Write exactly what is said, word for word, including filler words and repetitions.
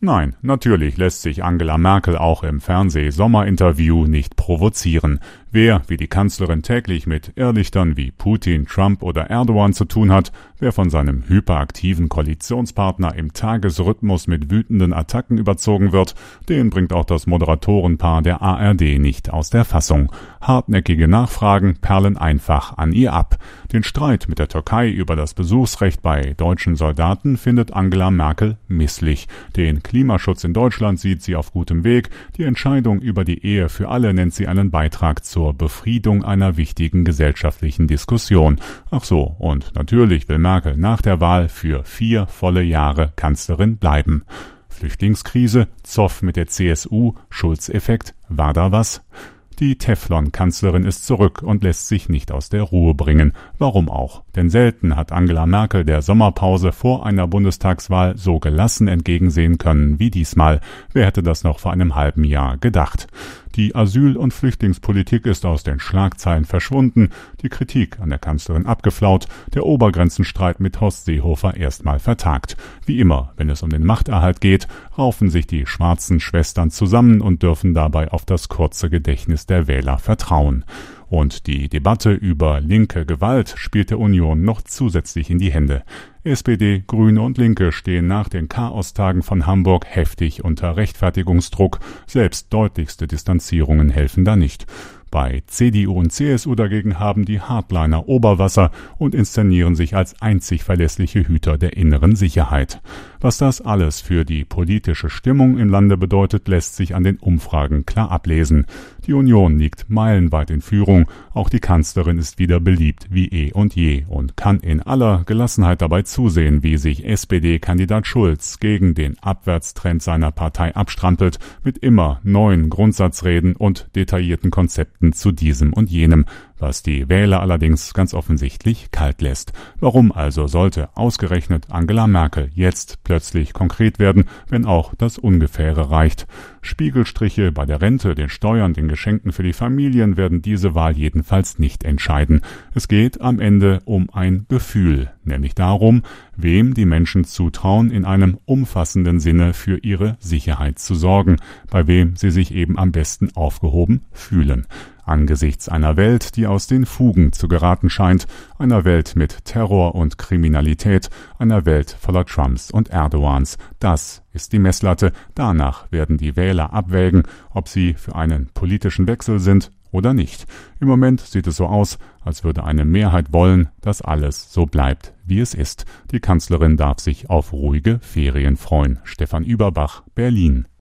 Nein, natürlich lässt sich Angela Merkel auch im Fernseh-Sommerinterview nicht provozieren. Wer, wie die Kanzlerin, täglich mit Irrlichtern wie Putin, Trump oder Erdogan zu tun hat, wer von seinem hyperaktiven Koalitionspartner im Tagesrhythmus mit wütenden Attacken überzogen wird, den bringt auch das Moderatorenpaar der A R D nicht aus der Fassung. Hartnäckige Nachfragen perlen einfach an ihr ab. Den Streit mit der Türkei über das Besuchsrecht bei deutschen Soldaten findet Angela Merkel misslich. Den Klimaschutz in Deutschland sieht sie auf gutem Weg. Die Entscheidung über die Ehe für alle nennt sie einen Beitrag zur Befriedung einer wichtigen gesellschaftlichen Diskussion. Ach so, und natürlich will Merkel nach der Wahl für vier volle Jahre Kanzlerin bleiben. Flüchtlingskrise, Zoff mit der C S U, Schulz-Effekt, war da was? Die Teflon-Kanzlerin ist zurück und lässt sich nicht aus der Ruhe bringen. Warum auch? Denn selten hat Angela Merkel der Sommerpause vor einer Bundestagswahl so gelassen entgegensehen können wie diesmal. Wer hätte das noch vor einem halben Jahr gedacht? Die Asyl- und Flüchtlingspolitik ist aus den Schlagzeilen verschwunden, die Kritik an der Kanzlerin abgeflaut, der Obergrenzenstreit mit Horst Seehofer erstmal vertagt. Wie immer, wenn es um den Machterhalt geht, raufen sich die schwarzen Schwestern zusammen und dürfen dabei auf das kurze Gedächtnis der Wähler vertrauen. Und die Debatte über linke Gewalt spielt der Union noch zusätzlich in die Hände. S P D, Grüne und Linke stehen nach den Chaostagen von Hamburg heftig unter Rechtfertigungsdruck. Selbst deutlichste Distanzierungen helfen da nicht. Bei C D U und C S U dagegen haben die Hardliner Oberwasser und inszenieren sich als einzig verlässliche Hüter der inneren Sicherheit. Was das alles für die politische Stimmung im Lande bedeutet, lässt sich an den Umfragen klar ablesen. Die Union liegt meilenweit in Führung, auch die Kanzlerin ist wieder beliebt wie eh und je und kann in aller Gelassenheit dabei zusehen, wie sich S P D-Kandidat Schulz gegen den Abwärtstrend seiner Partei abstrampelt, mit immer neuen Grundsatzreden und detaillierten Konzepten zu diesem und jenem, was die Wähler allerdings ganz offensichtlich kalt lässt. Warum also sollte ausgerechnet Angela Merkel jetzt plötzlich konkret werden, wenn auch das Ungefähre reicht? Spiegelstriche bei der Rente, den Steuern, den Geschenken für die Familien werden diese Wahl jedenfalls nicht entscheiden. Es geht am Ende um ein Gefühl, nämlich darum, wem die Menschen zutrauen, in einem umfassenden Sinne für ihre Sicherheit zu sorgen, bei wem sie sich eben am besten aufgehoben fühlen. Angesichts einer Welt, die aus den Fugen zu geraten scheint, einer Welt mit Terror und Kriminalität, einer Welt voller Trumps und Erdogans. Das ist die Messlatte. Danach werden die Wähler abwägen, ob sie für einen politischen Wechsel sind oder nicht. Im Moment sieht es so aus, als würde eine Mehrheit wollen, dass alles so bleibt, wie es ist. Die Kanzlerin darf sich auf ruhige Ferien freuen. Stefan Überbach, Berlin.